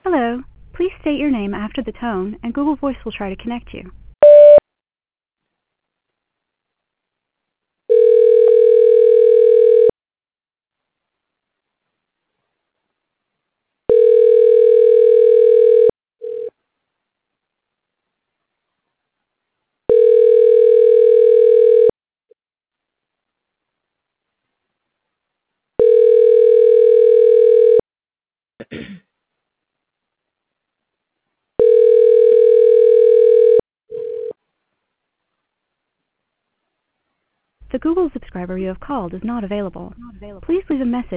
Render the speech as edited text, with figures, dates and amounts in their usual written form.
Hello. Please state your name after the tone, and Google Voice will try to connect you. The Google subscriber you have called is not available. Please leave a message